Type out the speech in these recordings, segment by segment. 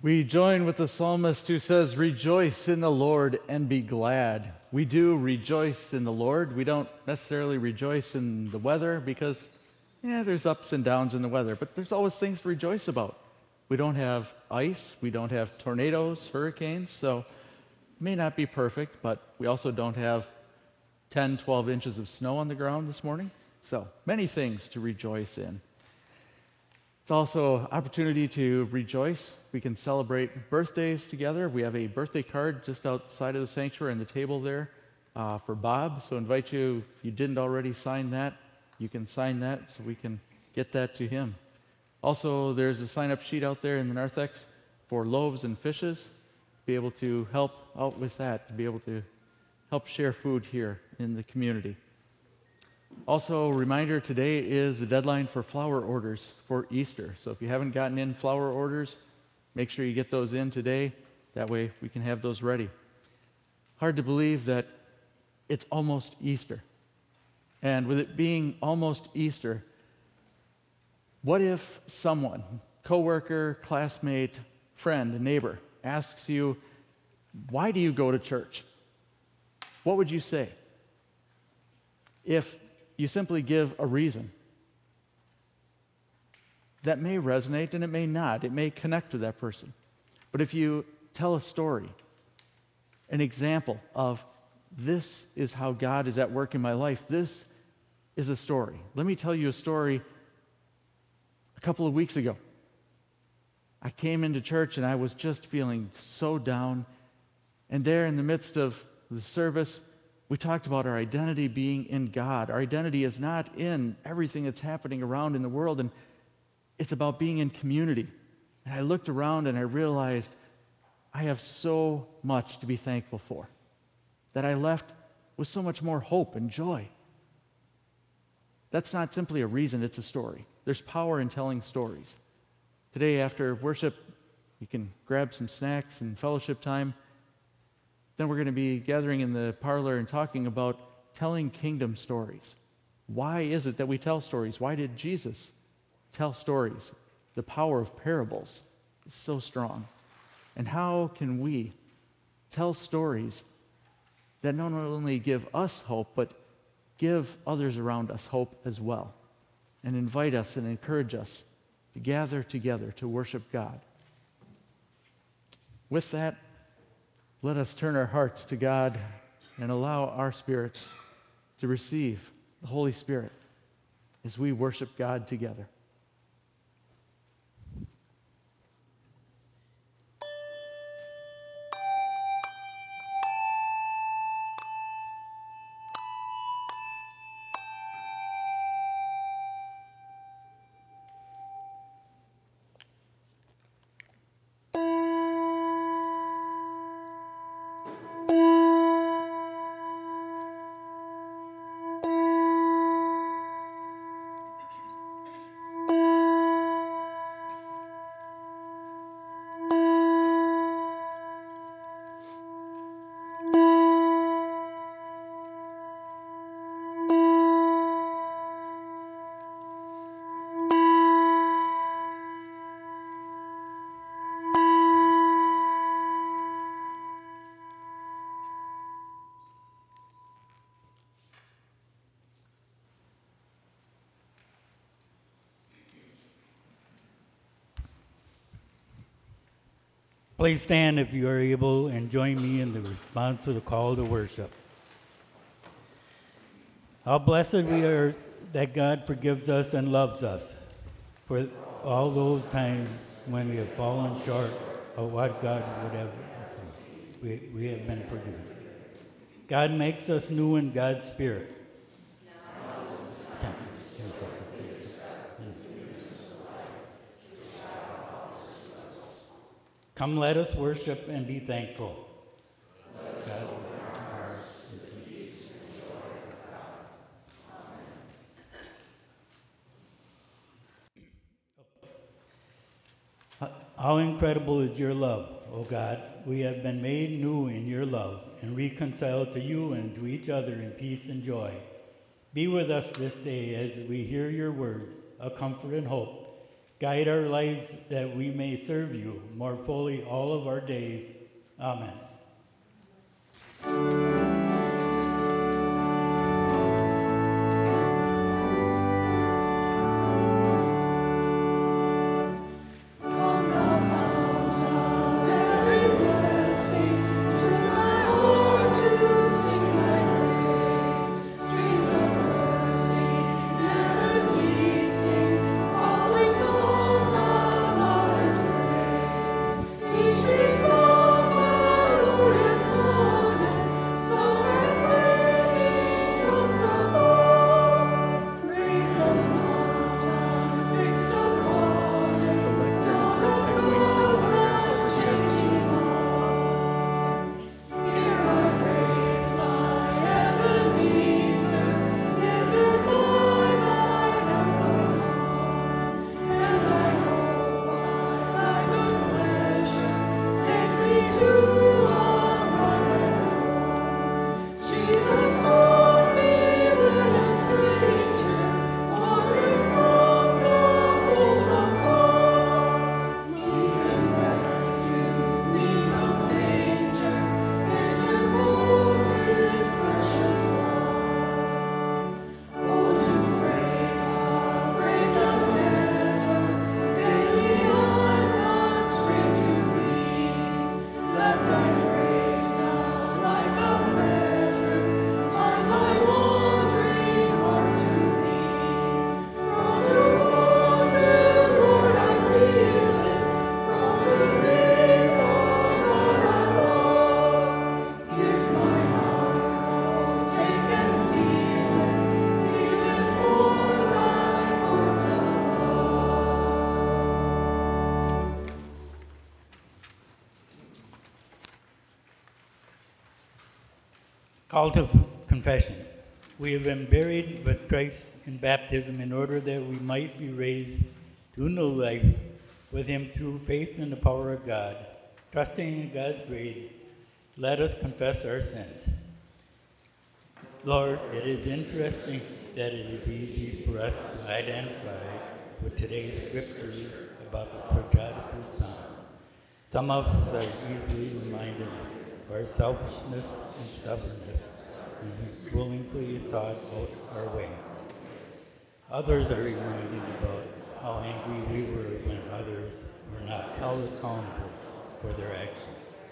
We join with the psalmist who says, "Rejoice in the Lord and be glad." We do rejoice in the Lord. We don't necessarily rejoice in the weather because, there's ups and downs in the weather, but there's always things to rejoice about. We don't have ice, we don't have tornadoes, hurricanes, so it may not be perfect, but we also don't have 10, 12 inches of snow on the ground this morning. So many things to rejoice in. It's also an opportunity to rejoice. We can celebrate birthdays together. We have a birthday card just outside of the sanctuary on the table there for Bob. So I invite you, if you didn't already sign that, you can sign that so we can get that to him. Also, there's a sign-up sheet out there in the narthex for loaves and fishes. Be able to help out with that, to be able to help share food here in the community. Also, a reminder, today is the deadline for flower orders for Easter. So if you haven't gotten in flower orders, make sure you get those in today. That way we can have those ready. Hard to believe that it's almost Easter. And with it being almost Easter, what if someone, coworker, classmate, friend, neighbor, asks you, "Why do you go to church?" What would you say? If you simply give a reason, that may resonate and it may not. It may connect with that person. But if you tell a story, an example of this is how God is at work in my life, this is a story. Let me tell you a story. A couple of weeks ago, I came into church and I was just feeling so down. And there in the midst of the service, we talked about our identity being in God. Our identity is not in everything that's happening around in the world, and it's about being in community. And I looked around and I realized I have so much to be thankful for, that I left with so much more hope and joy. That's not simply a reason, it's a story. There's power in telling stories. Today after worship, you can grab some snacks and fellowship time. Then we're going to be gathering in the parlor and talking about telling kingdom stories. Why is it that we tell stories? Why did Jesus tell stories? The power of parables is so strong. And how can we tell stories that not only give us hope, but give others around us hope as well, and invite us and encourage us to gather together to worship God? With that, let us turn our hearts to God and allow our spirits to receive the Holy Spirit as we worship God together. Please stand if you are able and join me in the response to the call to worship. How blessed we are that God forgives us and loves us for all those times when we have fallen short of what God would have. We have been forgiven. God makes us new in God's Spirit. Come, let us worship and be thankful. God, how incredible is your love, O God. We have been made new in your love and reconciled to you and to each other in peace and joy. Be with us this day as we hear your words of comfort and hope. Guide our lives that we may serve you more fully all of our days. Amen. Call to confession. We have been buried with Christ in baptism in order that we might be raised to new life with him through faith in the power of God. Trusting in God's grace, let us confess our sins. Lord, it is interesting that it is easy for us to identify with today's scripture about the prodigal son. Some of us are easily reminded of our selfishness and stubbornness, and we willingly thought out our way. Others are reminded about how angry we were when others were not held accountable for their actions.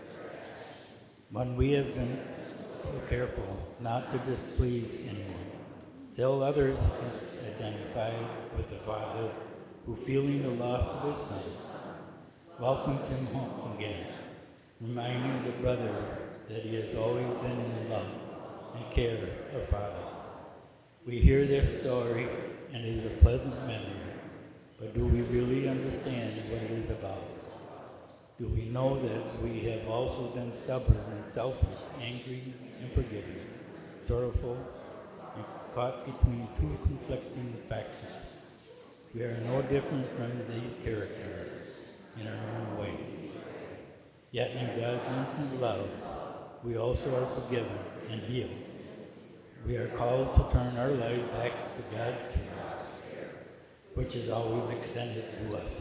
When we have been so careful not to displease anyone, still others can identify with the father who, feeling the loss of his son, welcomes him home again, reminding the brother that he has always been in the love and care of Father. We hear this story and it is a pleasant memory, but do we really understand what it is about? Do we know that we have also been stubborn and selfish, angry and forgiving, sorrowful and caught between two conflicting factions? We are no different from these characters in our own way. Yet in God's infinite love, we also are forgiven and healed. We are called to turn our lives back to God's care, which is always extended to us.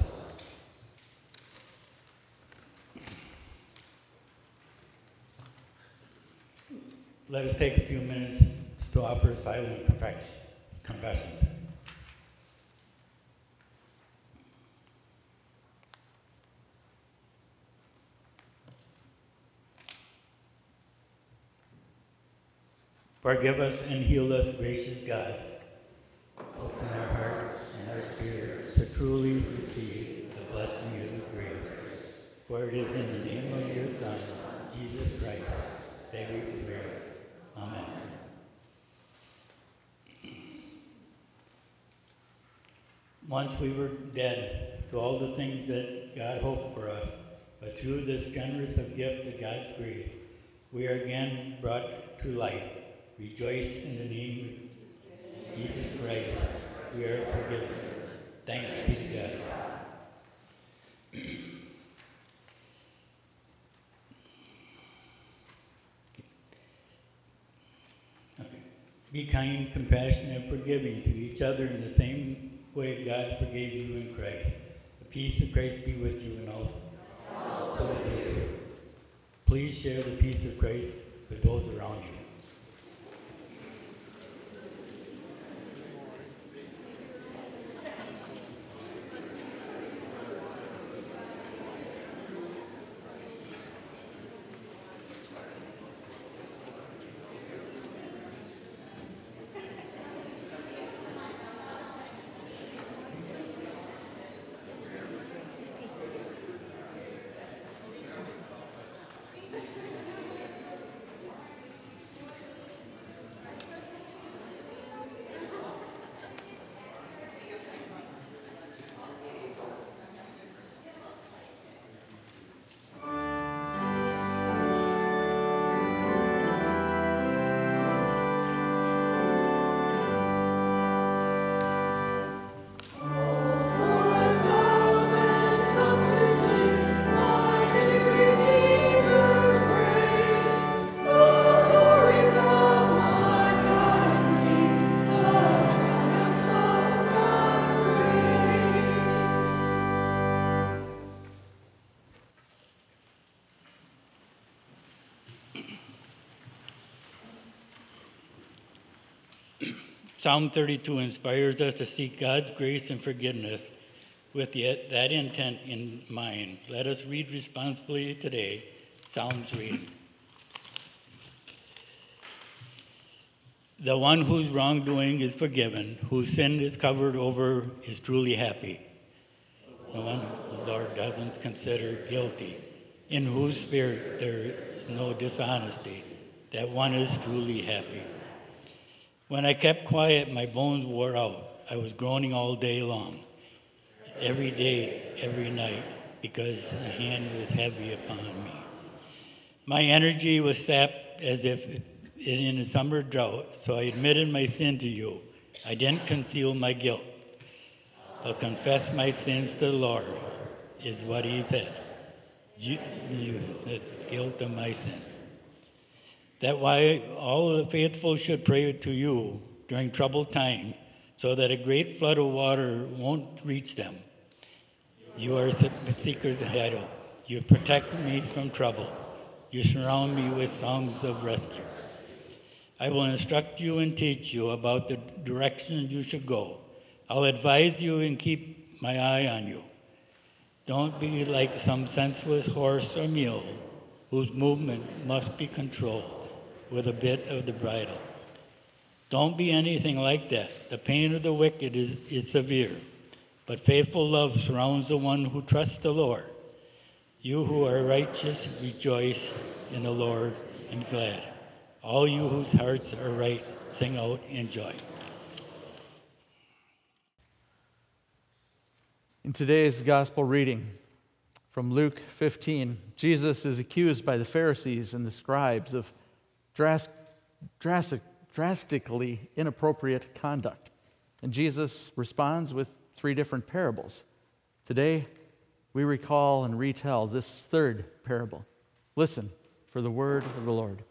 Let us take a few minutes to offer silent confessions. Forgive us and heal us, gracious God. Open our hearts and our spirits to truly receive the blessing of the grace. For it is in the name of your Son, Jesus Christ, that we pray. Amen. Once we were dead to all the things that God hoped for us, but through this generous gift of God's grace, we are again brought to light. Rejoice in the name of Jesus Christ. We are forgiven. Thanks be to God. Okay. Be kind, compassionate, and forgiving to each other in the same way God forgave you in Christ. peace of Christ be with you and also with you. Please share the peace of Christ with those around you. Psalm 32 inspires us to seek God's grace and forgiveness with that intent in mind. Let us read responsibly today. Psalms reading. The one whose wrongdoing is forgiven, whose sin is covered over, is truly happy. The one the Lord doesn't consider guilty, in whose spirit there is no dishonesty. That one is truly happy. When I kept quiet, my bones wore out. I was groaning all day long, every day, every night, because the hand was heavy upon me. My energy was sapped as if in a summer drought, so I admitted my sin to you. I didn't conceal my guilt. I'll confess my sins to the Lord, is what he said. You the guilt of my sin. That why all the faithful should pray to you during troubled time, so that a great flood of water won't reach them. You are the seeker's shadow. You protect me from trouble. You surround me with songs of rescue. I will instruct you and teach you about the directions you should go. I'll advise you and keep my eye on you. Don't be like some senseless horse or mule whose movement must be controlled with a bit of the bridle. Don't be anything like that. The pain of the wicked is severe, but faithful love surrounds the one who trusts the Lord. You who are righteous, rejoice in the Lord and be glad. All you whose hearts are right, sing out in joy. In today's gospel reading from Luke 15, Jesus is accused by the Pharisees and the scribes of drastically inappropriate conduct. And Jesus responds with 3 different parables. Today, we recall and retell this third parable. Listen for the word of the Lord.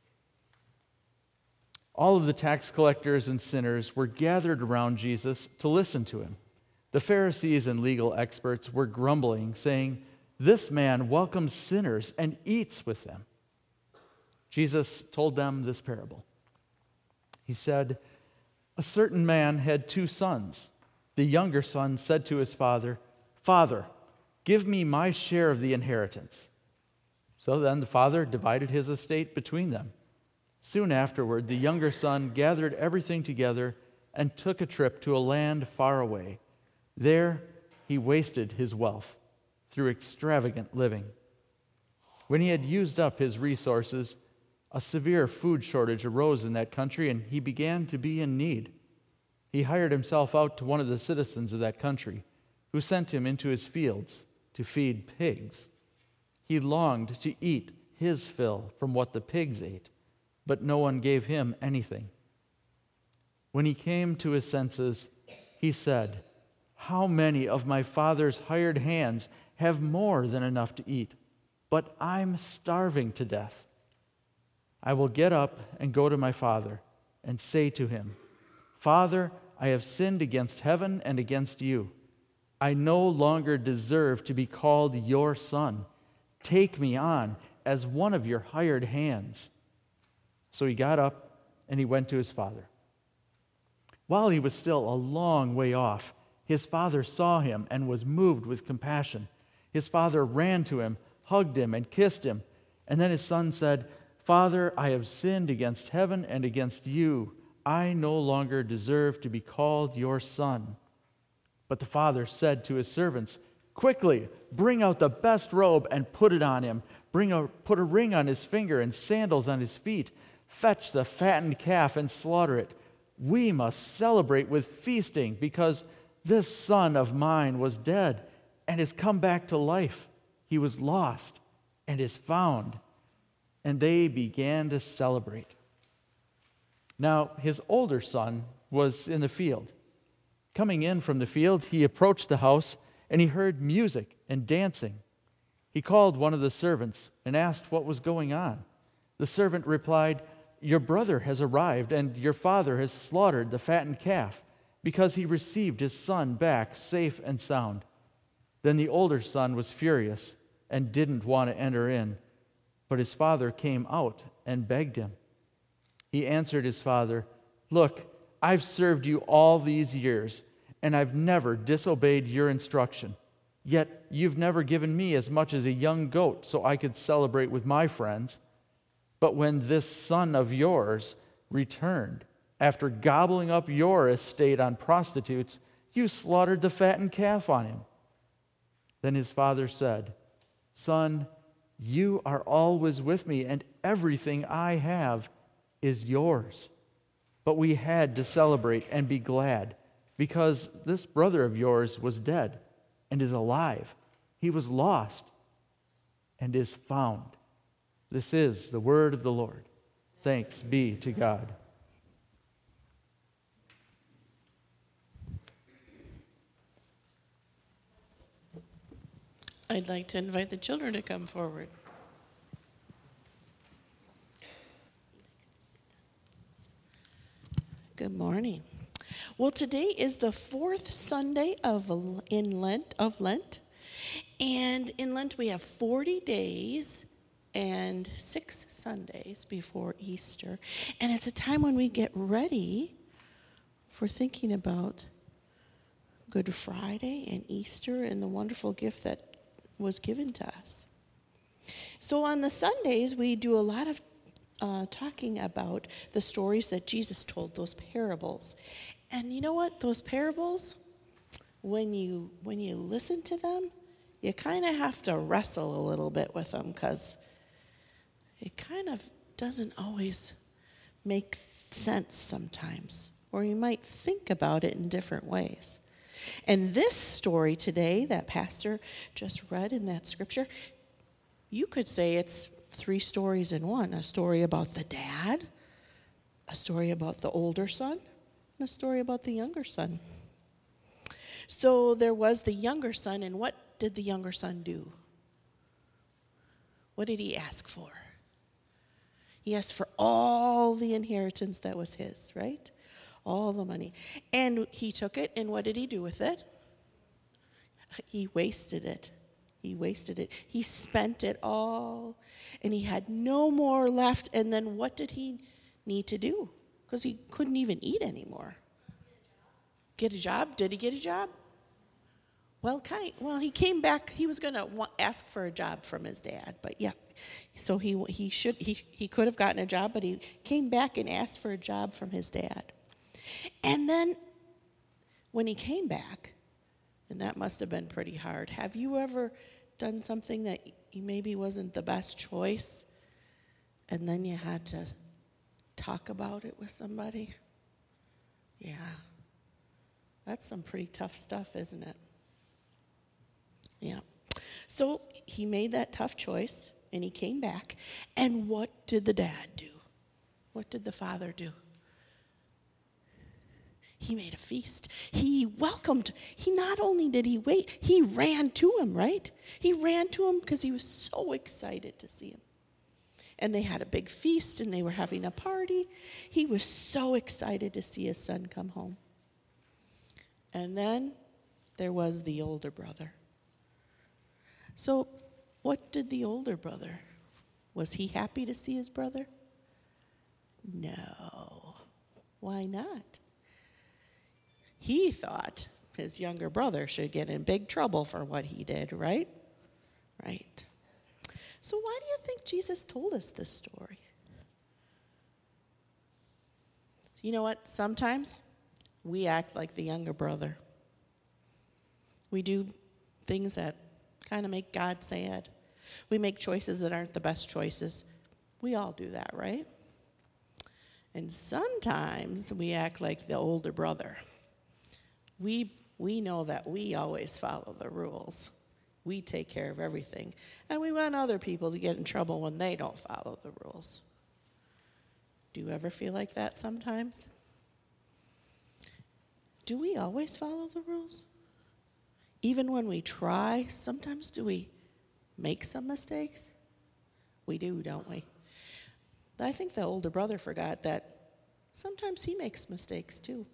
All of the tax collectors and sinners were gathered around Jesus to listen to him. The Pharisees and legal experts were grumbling, saying, "This man welcomes sinners and eats with them." Jesus told them this parable. He said, "A certain man had 2 sons. The younger son said to his father, 'Father, give me my share of the inheritance.' So then the father divided his estate between them. Soon afterward, the younger son gathered everything together and took a trip to a land far away. There he wasted his wealth through extravagant living. When he had used up his resources, a severe food shortage arose in that country, and he began to be in need. He hired himself out to one of the citizens of that country, who sent him into his fields to feed pigs. He longed to eat his fill from what the pigs ate, but no one gave him anything. When he came to his senses, he said, 'How many of my father's hired hands have more than enough to eat? But I'm starving to death. I will get up and go to my father and say to him, Father, I have sinned against heaven and against you. I no longer deserve to be called your son. Take me on as one of your hired hands." So he got up and he went to his father. While he was still a long way off, his father saw him and was moved with compassion. His father ran to him, hugged him, and kissed him. And then his son said, "Father, I have sinned against heaven and against you. I no longer deserve to be called your son." But the father said to his servants, "Quickly, bring out the best robe and put it on him. Put a ring on his finger and sandals on his feet. Fetch the fattened calf and slaughter it. We must celebrate with feasting, because this son of mine was dead and has come back to life. He was lost and is found." And they began to celebrate. Now his older son was in the field. Coming in from the field, he approached the house, and he heard music and dancing. He called one of the servants and asked what was going on. The servant replied, "Your brother has arrived, and your father has slaughtered the fattened calf, because he received his son back safe and sound." Then the older son was furious and didn't want to enter in, but his father came out and begged him. He answered his father, "Look, I've served you all these years, and I've never disobeyed your instruction. Yet you've never given me as much as a young goat so I could celebrate with my friends. But when this son of yours returned, after gobbling up your estate on prostitutes, you slaughtered the fattened calf on him." Then his father said, "Son, you are always with me, and everything I have is yours. But we had to celebrate and be glad, because this brother of yours was dead and is alive. He was lost and is found." This is the word of the Lord. Thanks be to God. I'd like to invite the children to come forward. Good morning. Well, today is the fourth Sunday of Lent. And in Lent we have 40 days and 6 Sundays before Easter. And it's a time when we get ready for thinking about Good Friday and Easter and the wonderful gift that was given to us. So on the Sundays, we do a lot of talking about the stories that Jesus told, those parables. And you know what? Those parables, when you listen to them, you kind of have to wrestle a little bit with them, because it kind of doesn't always make sense sometimes, or you might think about it in different ways. And this story today that Pastor just read in that scripture, you could say it's 3 stories in one. A story about the dad, a story about the older son, and a story about the younger son. So there was the younger son, and what did the younger son do? What did he ask for? He asked for all the inheritance that was his, right? All the money. And he took it, and what did he do with it? He wasted it. He wasted it. He spent it all, and he had no more left. And then what did he need to do? Because he couldn't even eat anymore. Get a job? Did he get a job? Well, he came back. He was going to ask for a job from his dad, but yeah. So he could have gotten a job, but he came back and asked for a job from his dad. And then when he came back, and that must have been pretty hard. Have you ever done something that maybe wasn't the best choice, and then you had to talk about it with somebody? Yeah. That's some pretty tough stuff, isn't it? Yeah. So he made that tough choice, and he came back. And what did the dad do? What did the father do? He made a feast. He welcomed. He not only did he wait, he ran to him, right? He ran to him because he was so excited to see him. And they had a big feast, and they were having a party. He was so excited to see his son come home. And then there was the older brother. So, what did the older brother? Was he happy to see his brother? No. Why not? He thought his younger brother should get in big trouble for what he did, right? Right. So why do you think Jesus told us this story? You know what? Sometimes we act like the younger brother. We do things that kind of make God sad. We make choices that aren't the best choices. We all do that, right? And sometimes we act like the older brother. We know that we always follow the rules. We take care of everything. And we want other people to get in trouble when they don't follow the rules. Do you ever feel like that sometimes? Do we always follow the rules? Even when we try, sometimes do we make some mistakes? We do, don't we? I think the older brother forgot that sometimes he makes mistakes too.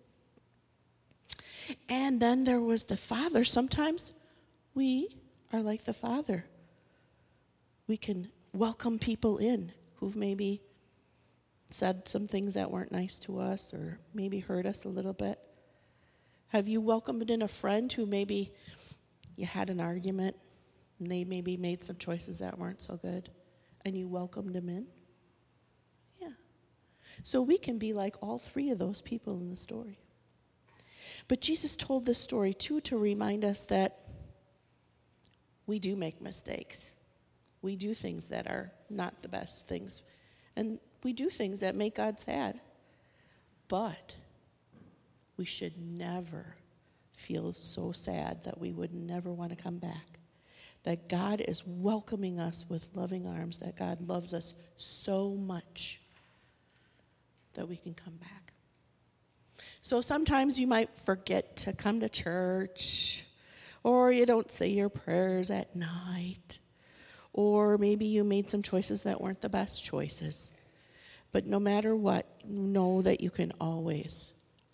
And then there was the father. Sometimes we are like the father. We can welcome people in who've maybe said some things that weren't nice to us or maybe hurt us a little bit. Have you welcomed in a friend who maybe you had an argument and they maybe made some choices that weren't so good and you welcomed them in? Yeah. So we can be like all three of those people in the story. But Jesus told this story too to remind us that we do make mistakes. We do things that are not the best things. And we do things that make God sad. But we should never feel so sad that we would never want to come back. That God is welcoming us with loving arms, that God loves us so much that we can come back. So sometimes you might forget to come to church, or you don't say your prayers at night, or maybe you made some choices that weren't the best choices. But no matter what, know that you can always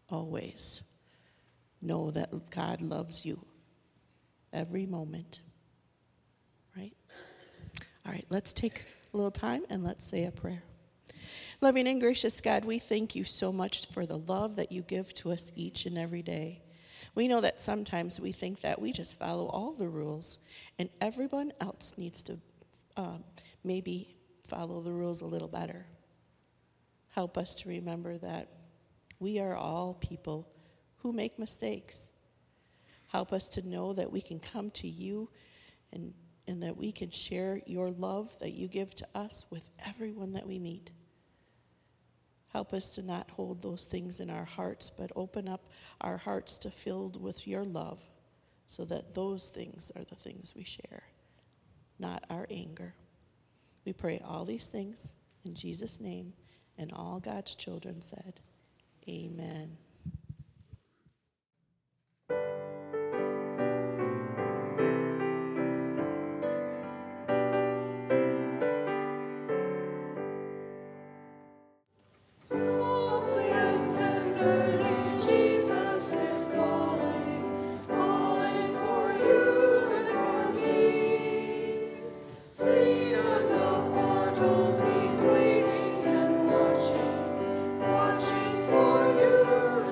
know that God loves you every moment. Right? All right, let's take a little time and let's say a prayer. Loving and gracious God, we thank you so much for the love that you give to us each and every day. We know that sometimes we think that we just follow all the rules and everyone else needs to maybe follow the rules a little better. Help us to remember that we are all people who make mistakes. Help us to know that we can come to you and that we can share your love that you give to us with everyone that we meet. Help us to not hold those things in our hearts, but open up our hearts to filled with your love so that those things are the things we share, not our anger. We pray all these things in Jesus' name, and all God's children said, amen. Softly and tenderly, Jesus is calling, calling for you and for me. See on the portals, he's waiting and watching, watching for you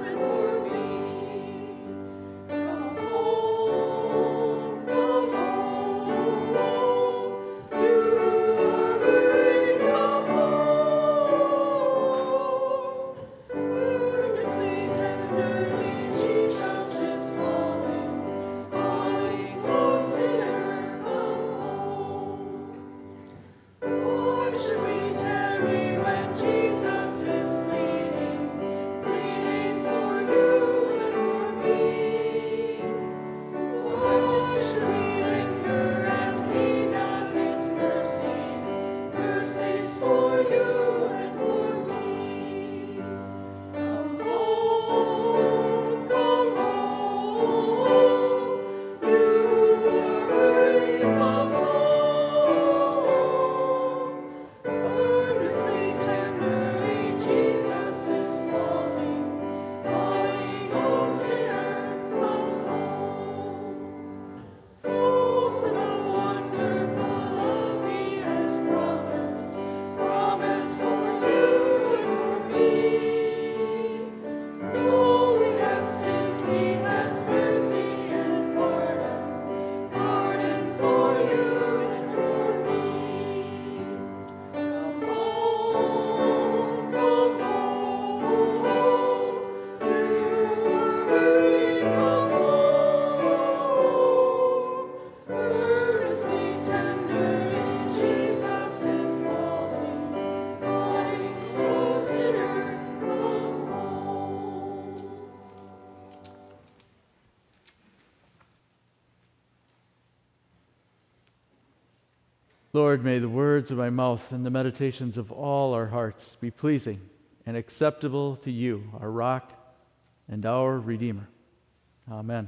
Lord, may the words of my mouth and the meditations of all our hearts be pleasing and acceptable to you, our rock and our Redeemer. Amen.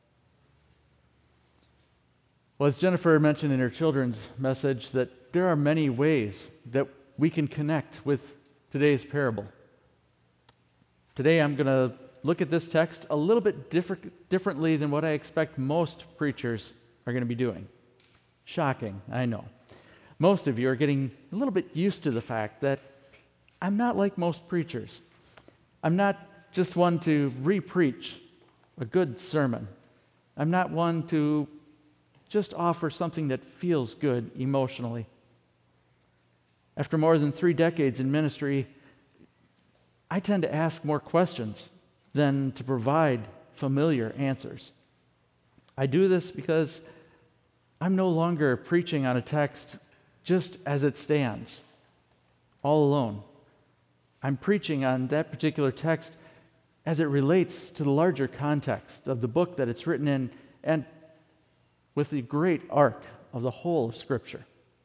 Well, as Jennifer mentioned in her children's message, that there are many ways that we can connect with today's parable. Today I'm going to look at this text a little bit differently than what I expect most preachers are going to be doing. Shocking, I know. Most of you are getting a little bit used to the fact that I'm not like most preachers. I'm not just one to re-preach a good sermon. I'm not one to just offer something that feels good emotionally. After more than 3 decades in ministry, I tend to ask more questions than to provide familiar answers. I do this because I'm no longer preaching on a text just as it stands, all alone. I'm preaching on that particular text as it relates to the larger context of the book that it's written in and with the great arc of the whole of Scripture.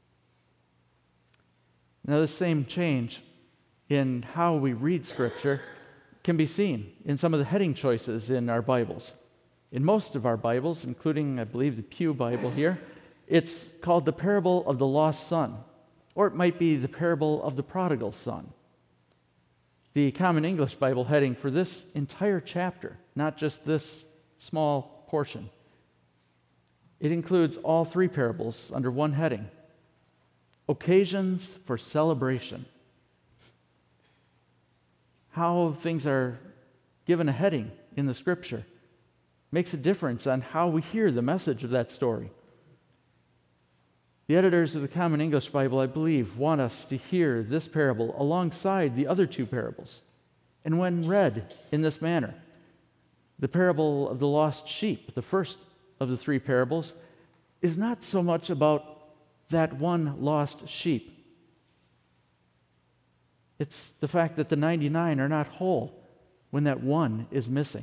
Now, this same change in how we read Scripture can be seen in some of the heading choices in our Bibles. In most of our Bibles, including, I believe, the Pew Bible here, it's called the parable of the lost son, or it might be the parable of the prodigal son. The Common English Bible heading for this entire chapter, not just this small portion, it includes all 3 parables under one heading: occasions for celebration. How things are given a heading in the Scripture makes a difference on how we hear the message of that story. The editors of the Common English Bible, I believe, want us to hear this parable alongside the other 2 parables. And when read in this manner, the parable of the lost sheep, the first of the 3 parables, is not so much about that one lost sheep. It's the fact that the 99 are not whole when that one is missing.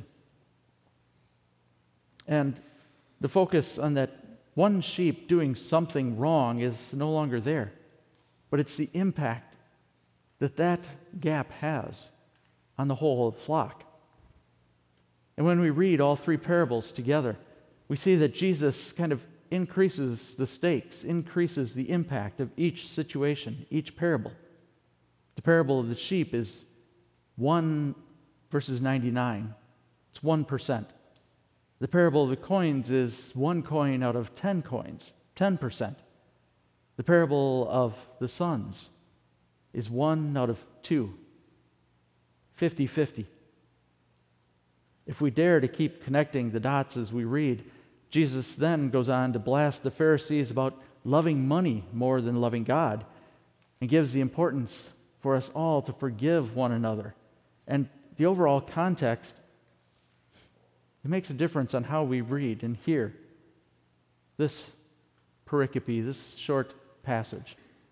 And the focus on that one sheep doing something wrong is no longer there, but it's the impact that that gap has on the whole flock. And when we read all 3 parables together, we see that Jesus kind of increases the stakes, increases the impact of each situation, each parable. The parable of the sheep is 1 versus 99. It's 1%. The parable of the coins is 1 coin out of 10 coins, 10%. The parable of the sons is 1 out of 2, 50-50. If we dare to keep connecting the dots as we read, Jesus then goes on to blast the Pharisees about loving money more than loving God, and gives the importance for us all to forgive one another. And the overall context, it makes a difference on how we read and hear this pericope, this short passage.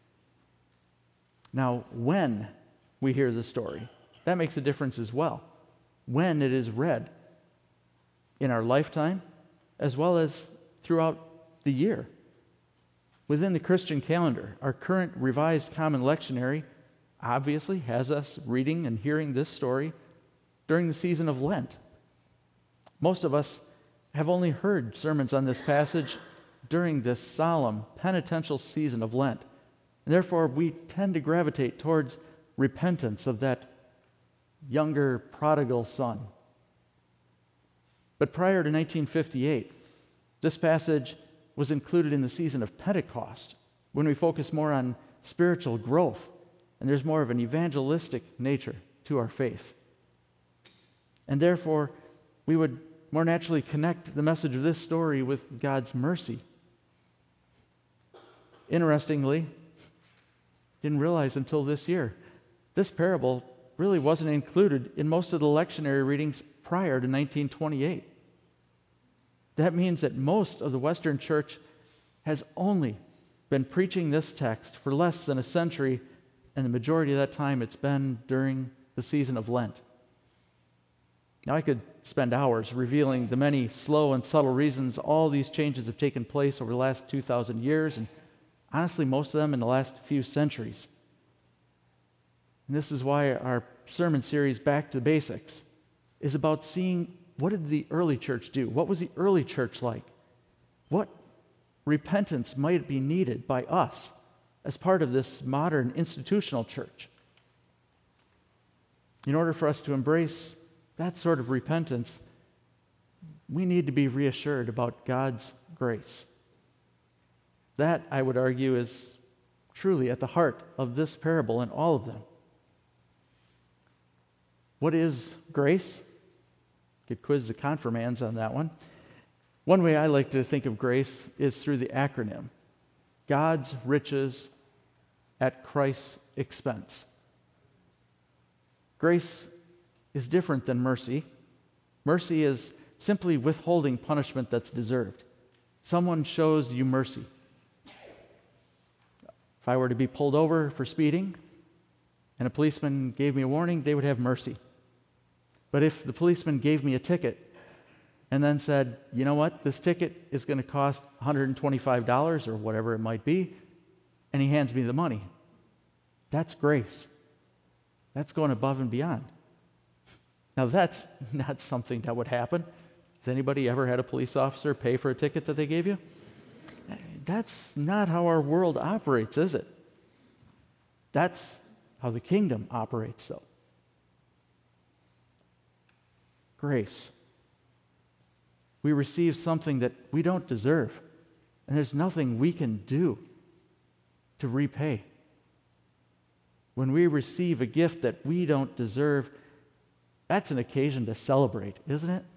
Now, when we hear the story, that makes a difference as well. When it is read in our lifetime, as well as throughout the year. Within the Christian calendar, our current Revised Common Lectionary obviously has us reading and hearing this story during the season of Lent. Most of us have only heard sermons on this passage during this solemn penitential season of Lent. And therefore, we tend to gravitate towards repentance of that younger prodigal son. But prior to 1958, this passage was included in the season of Pentecost, when we focus more on spiritual growth, and there's more of an evangelistic nature to our faith. And therefore, we would more naturally connect the message of this story with God's mercy. Interestingly, didn't realize until this year, this parable really wasn't included in most of the lectionary readings prior to 1928. That means that most of the Western Church has only been preaching this text for less than a century, and the majority of that time it's been during the season of Lent. Now, I could spend hours revealing the many slow and subtle reasons all these changes have taken place over the last 2,000 years, and Honestly, most of them in the last few centuries. And this is why our sermon series, Back to the Basics, is about seeing what did the early church do? What was the early church like? What repentance might be needed by us as part of this modern institutional church? In order for us to embrace that sort of repentance, we need to be reassured about God's grace. That, I would argue, is truly at the heart of this parable and all of them. What is grace? Could quiz the confirmands on that one. One way I like to think of grace is through the acronym: God's riches at Christ's expense. Grace is different than mercy. Mercy is simply withholding punishment that's deserved. Someone shows you mercy. If I were to be pulled over for speeding and a policeman gave me a warning, they would have mercy. But if the policeman gave me a ticket and then said, you know what, this ticket is going to cost $125 or whatever it might be, and he hands me the money, that's grace. That's going above and beyond. Now, that's not something that would happen. Has anybody ever had a police officer pay for a ticket that they gave you? That's not how our world operates, is it? That's how the kingdom operates, though. Grace. We receive something that we don't deserve, and there's nothing we can do to repay. When we receive a gift that we don't deserve, that's an occasion to celebrate, isn't it?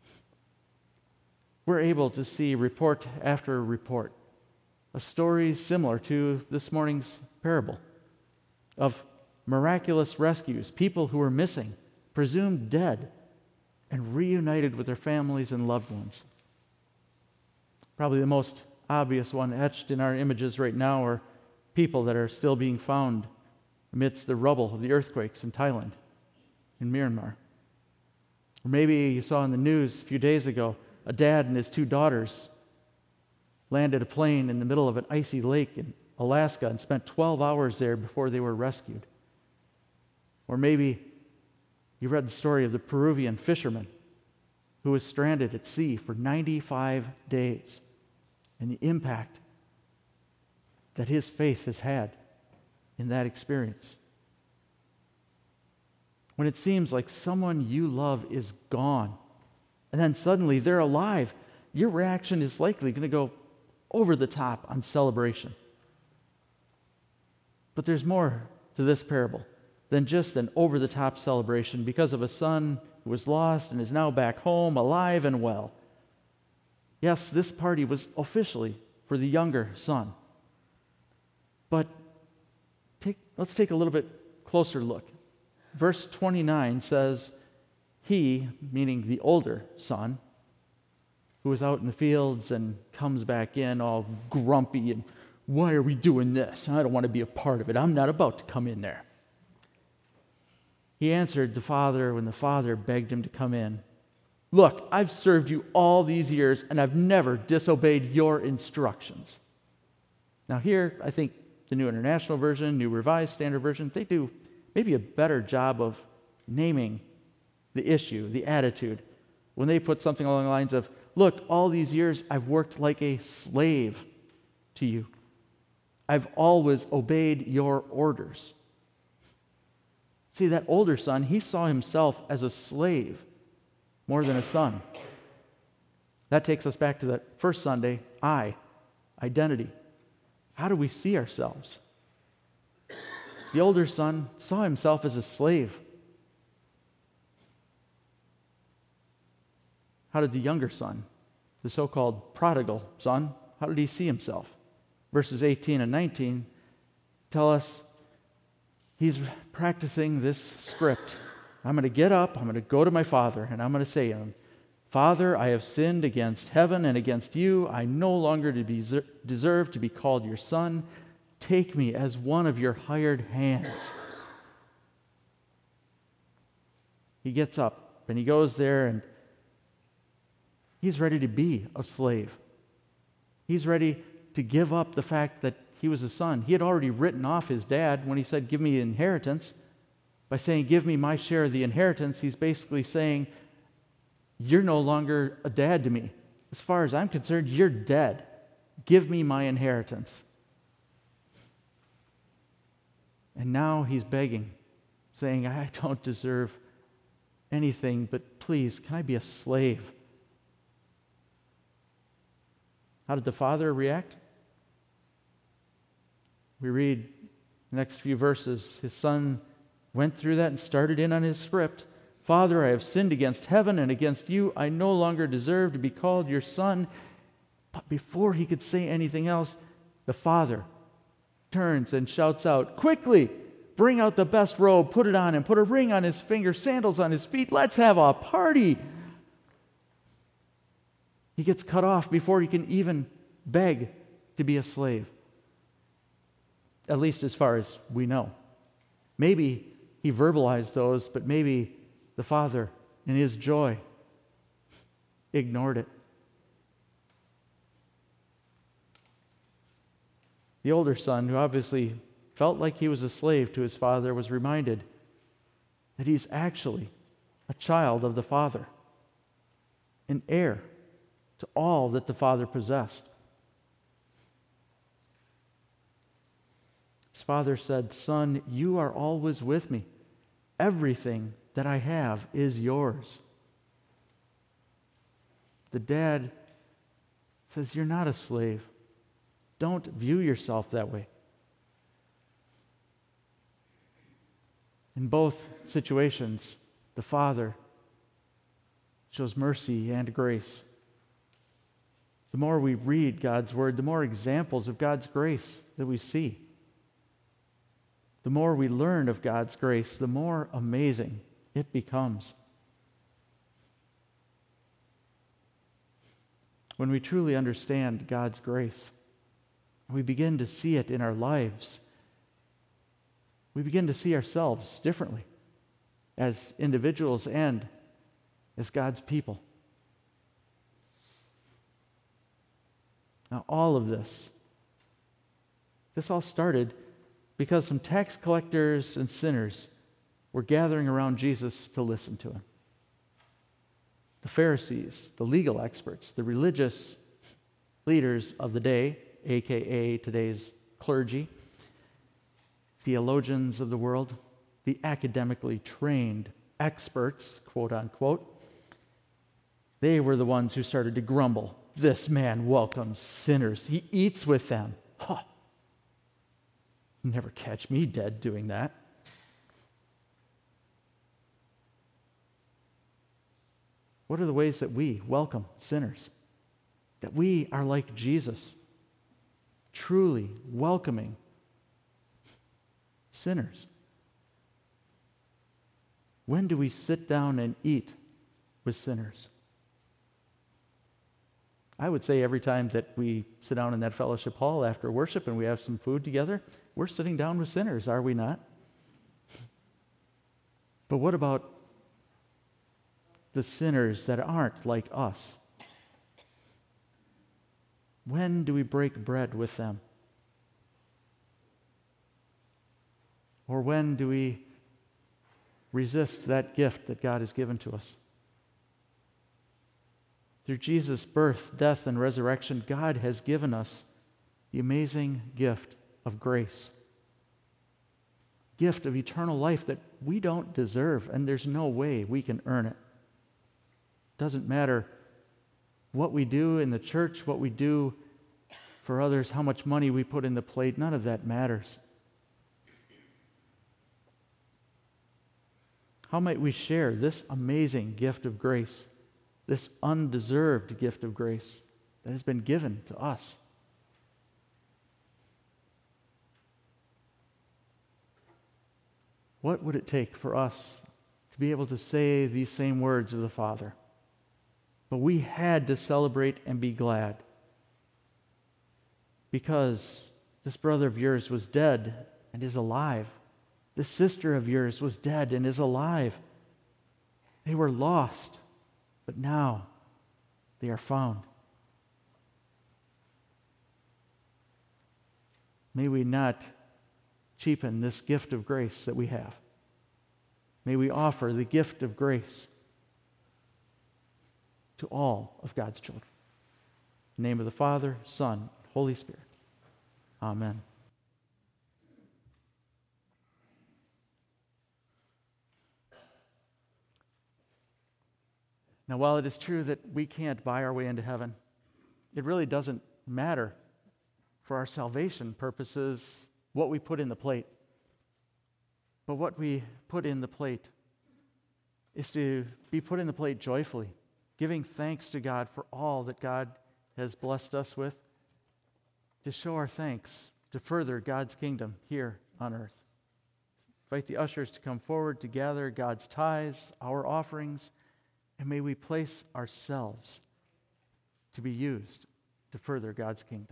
We're able to see report after report of stories similar to this morning's parable, of miraculous rescues, people who were missing, presumed dead, and reunited with their families and loved ones. Probably the most obvious one etched in our images right now are people that are still being found amidst the rubble of the earthquakes in Thailand, in Myanmar. Or maybe you saw in the news a few days ago, a dad and his 2 daughters landed a plane in the middle of an icy lake in Alaska and spent 12 hours there before they were rescued. Or maybe you read the story of the Peruvian fisherman who was stranded at sea for 95 days and the impact that his faith has had in that experience. When it seems like someone you love is gone, and then suddenly they're alive, your reaction is likely going to go over the top on celebration. But there's more to this parable than just an over-the-top celebration because of a son who was lost and is now back home, alive and well. Yes, this party was officially for the younger son. But let's take a little bit closer look. Verse 29 says, he, meaning the older son, who was out in the fields and comes back in all grumpy and, why are we doing this? I don't want to be a part of it. I'm not about to come in there. He answered the father when the father begged him to come in. Look, I've served you all these years and I've never disobeyed your instructions. Now here, I think the New International Version, New Revised Standard Version, they do maybe a better job of naming the issue, the attitude, when they put something along the lines of, look, all these years I've worked like a slave to you. I've always obeyed your orders. See, that older son, he saw himself as a slave more than a son. That takes us back to that first Sunday, identity. How do we see ourselves? The older son saw himself as a slave. How did the younger son, the so-called prodigal son, how did he see himself? Verses 18 and 19 tell us he's practicing this script. I'm going to get up, I'm going to go to my father, and I'm going to say to him, Father, I have sinned against heaven and against you. I no longer deserve to be called your son. Take me as one of your hired hands. He gets up and he goes there and he's ready to be a slave. He's ready to give up the fact that he was a son. He had already written off his dad when he said, give me inheritance. By saying, give me my share of the inheritance, he's basically saying, you're no longer a dad to me. As far as I'm concerned, you're dead. Give me my inheritance. And now he's begging, saying, I don't deserve anything, but please, can I be a slave? How did the father react? We read the next few verses. His son went through that and started in on his script. Father, I have sinned against heaven and against you. I no longer deserve to be called your son. But before he could say anything else, the father turns and shouts out, quickly, bring out the best robe, put it on him, put a ring on his finger, sandals on his feet. Let's have a party. He gets cut off before he can even beg to be a slave. At least as far as we know. Maybe he verbalized those, but maybe the father, in his joy, ignored it. The older son, who obviously felt like he was a slave to his father, was reminded that he's actually a child of the Father, an heir to all that the Father possessed. His father said, Son, you are always with me. Everything that I have is yours. The dad says, you're not a slave. Don't view yourself that way. In both situations, the Father shows mercy and grace. The more we read God's Word, the more examples of God's grace that we see. The more we learn of God's grace, the more amazing it becomes. When we truly understand God's grace, we begin to see it in our lives. We begin to see ourselves differently as individuals and as God's people. Now, all of this all started because some tax collectors and sinners were gathering around Jesus to listen to him. The Pharisees, the legal experts, the religious leaders of the day, aka today's clergy, theologians of the world, the academically trained experts, quote unquote, they were the ones who started to grumble. This man welcomes sinners. He eats with them. Huh. Never catch me dead doing that. What are the ways that we welcome sinners? That we are like Jesus, truly welcoming sinners. When do we sit down and eat with sinners? I would say every time that we sit down in that fellowship hall after worship and we have some food together, we're sitting down with sinners, are we not? But what about the sinners that aren't like us? When do we break bread with them? Or when do we resist that gift that God has given to us? Through Jesus' birth, death, and resurrection, God has given us the amazing gift of grace. Gift of eternal life that we don't deserve, and there's no way we can earn it. Doesn't matter what we do in the church, what we do for others, how much money we put in the plate, none of that matters. How might we share this amazing gift of grace, this undeserved gift of grace that has been given to us? What would it take for us to be able to say these same words of the Father? But we had to celebrate and be glad because this brother of yours was dead and is alive. This sister of yours was dead and is alive. They were lost, but now they are found. may we not cheapen this gift of grace that we have. May we offer the gift of grace to all of God's children. In the name of the Father, Son, Holy Spirit. Amen. Now, while it is true that we can't buy our way into heaven, it really doesn't matter for our salvation purposes what we put in the plate. But what we put in the plate is to be put in the plate joyfully, giving thanks to God for all that God has blessed us with, to show our thanks, to further God's kingdom here on earth. Invite the ushers to come forward to gather God's tithes, our offerings, and may we place ourselves to be used to further God's kingdom.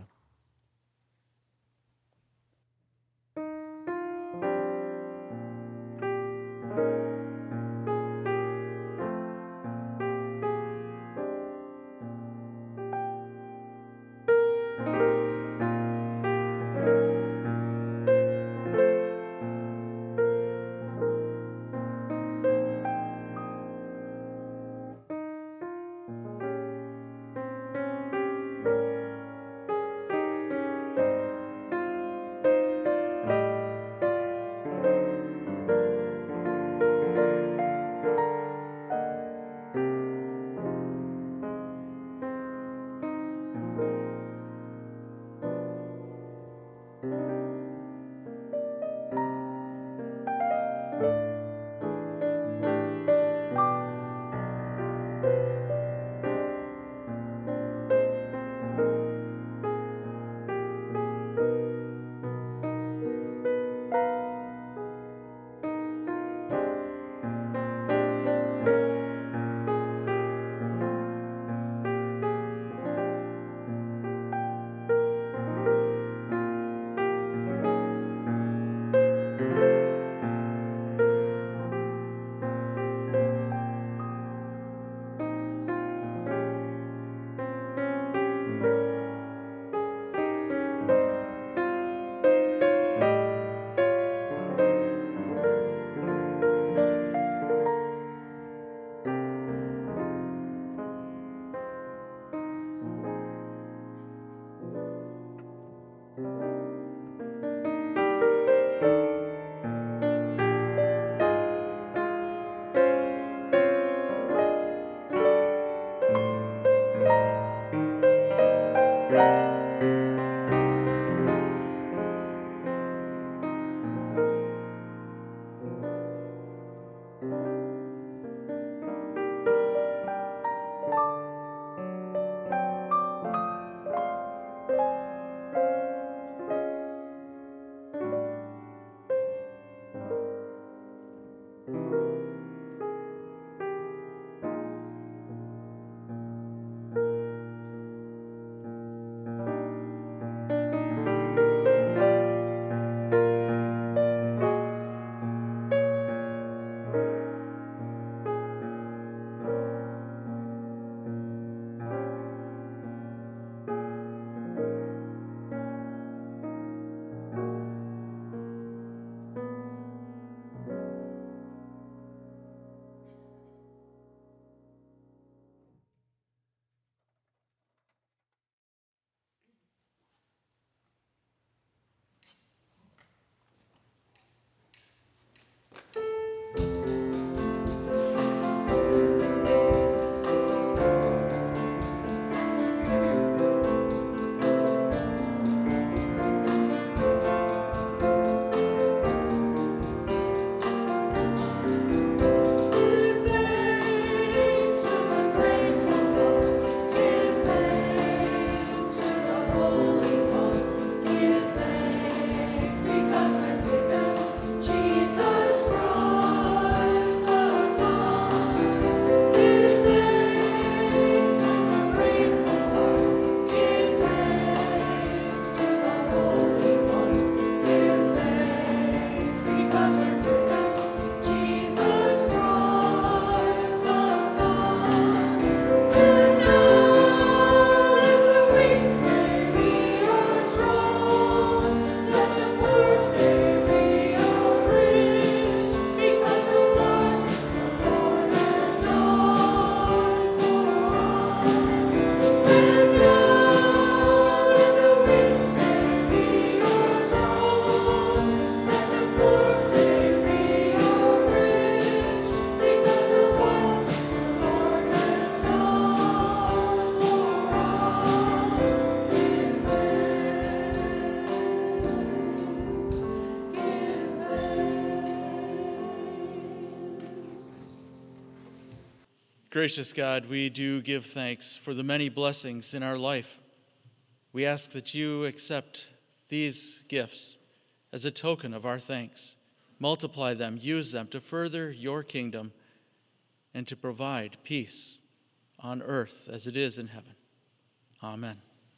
Gracious God, we do give thanks for the many blessings in our life. We ask that you accept these gifts as a token of our thanks. Multiply them, use them to further your kingdom and to provide peace on earth as it is in heaven. Amen.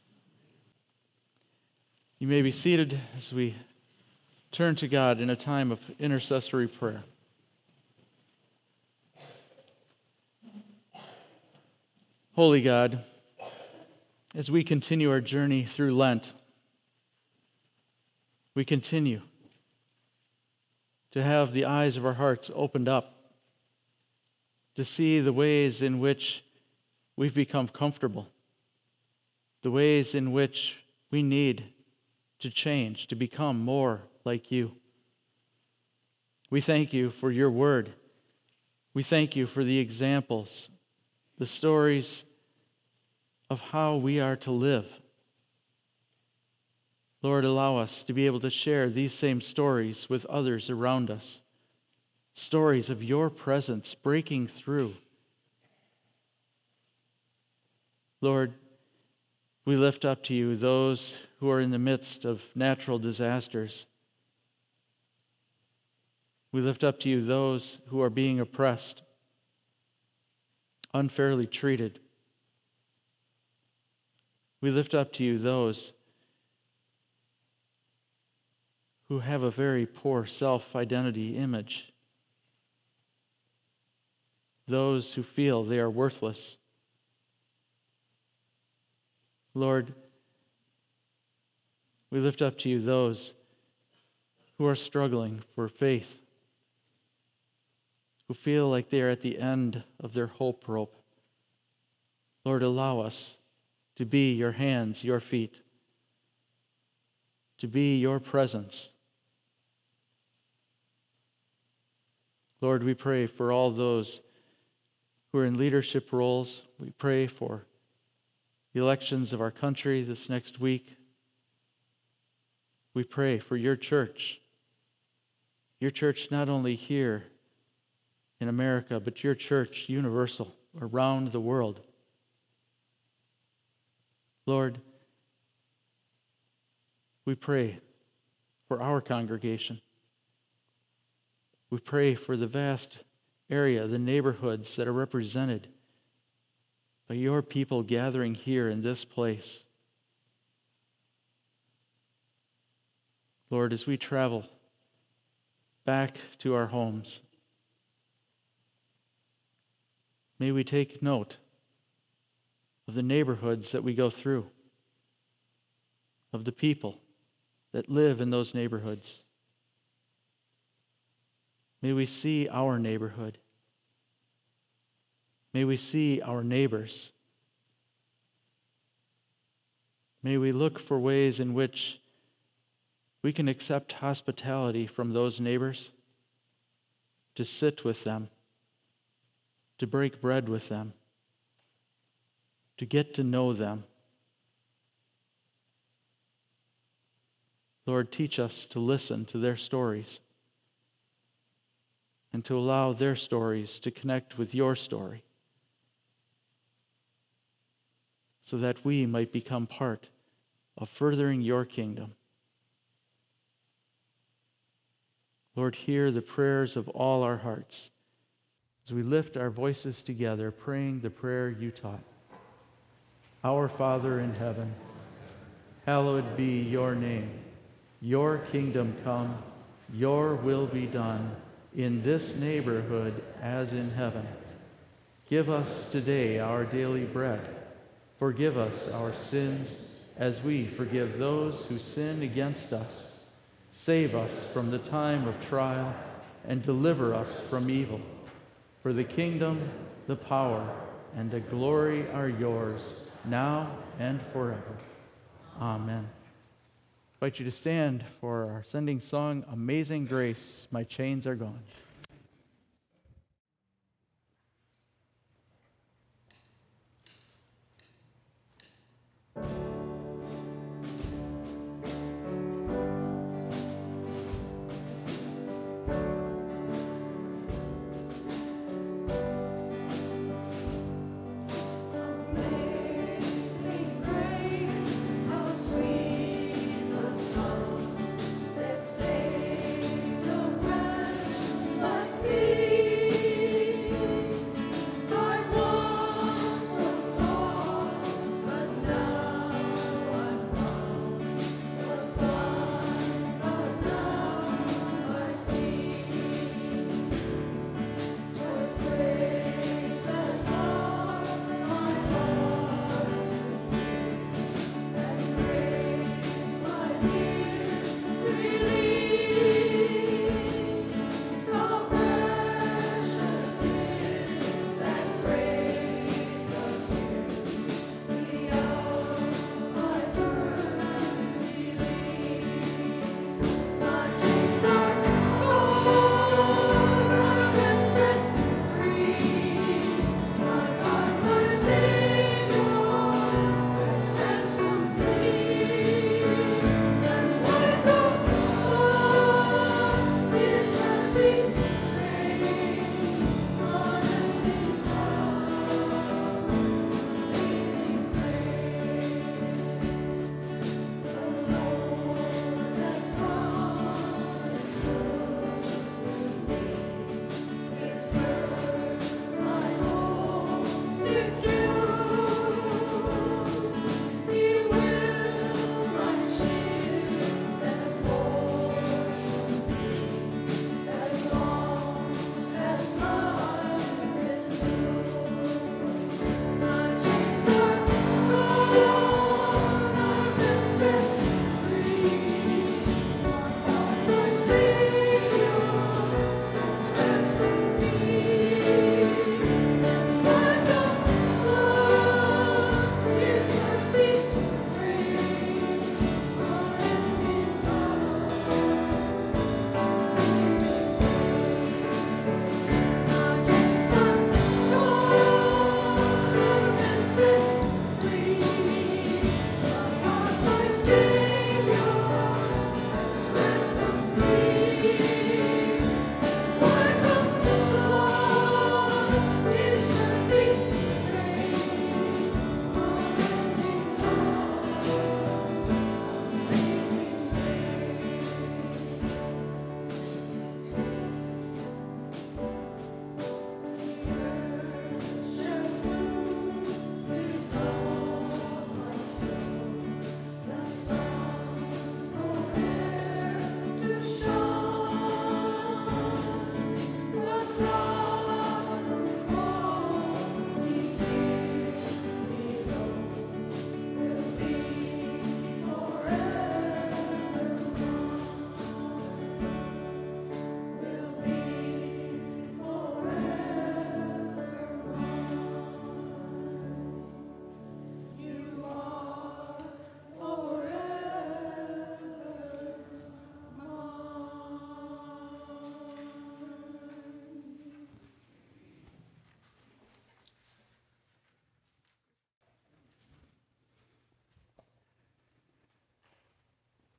You may be seated as we turn to God in a time of intercessory prayer. Holy God, as we continue our journey through Lent, we continue to have the eyes of our hearts opened up to see the ways in which we've become comfortable, the ways in which we need to change, to become more like you. We thank you for your word. We thank you for the examples, the stories of how we are to live. Lord, allow us to be able to share these same stories with others around us. Stories of your presence breaking through. Lord, we lift up to you those who are in the midst of natural disasters. We lift up to you those who are being oppressed, unfairly treated. We lift up to you those who have a very poor self-identity image, those who feel they are worthless. Lord, we lift up to you those who are struggling for faith, who feel like they are at the end of their hope rope. Lord, allow us to be your hands, your feet, to be your presence. Lord, we pray for all those who are in leadership roles. We pray for the elections of our country this next week. We pray for your church not only here in America, but your church universal around the world. Lord, we pray for our congregation. We pray for the vast area, the neighborhoods that are represented by your people gathering here in this place. Lord, as we travel back to our homes, may we take note of the neighborhoods that we go through, of the people that live in those neighborhoods. May we see our neighborhood. May we see our neighbors. May we look for ways in which we can accept hospitality from those neighbors, to sit with them, to break bread with them, to get to know them. Lord, teach us to listen to their stories and to allow their stories to connect with your story so that we might become part of furthering your kingdom. Lord, hear the prayers of all our hearts as we lift our voices together, praying the prayer you taught. Our Father in heaven, hallowed be your name. Your kingdom come, your will be done, in this neighborhood as in heaven. Give us today our daily bread. Forgive us our sins as we forgive those who sin against us. Save us from the time of trial and deliver us from evil. For the kingdom, the power, and the glory are yours, now and forever. Amen. I invite you to stand for our sending song, Amazing Grace, My Chains Are Gone.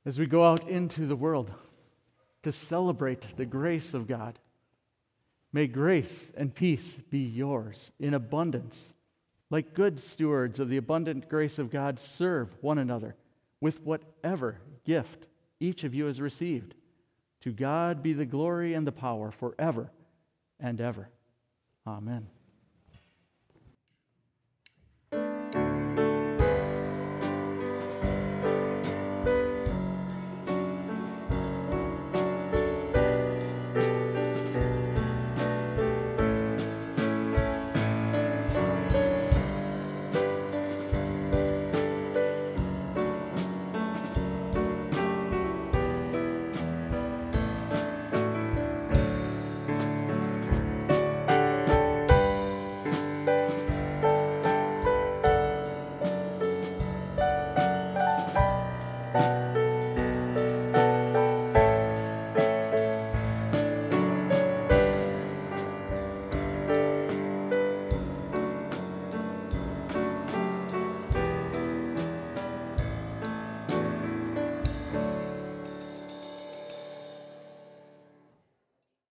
as we go out into the world to celebrate the grace of God, may grace and peace be yours in abundance. Like good stewards of the abundant grace of God, serve one another with whatever gift each of you has received. To God be the glory and the power forever and ever. Amen.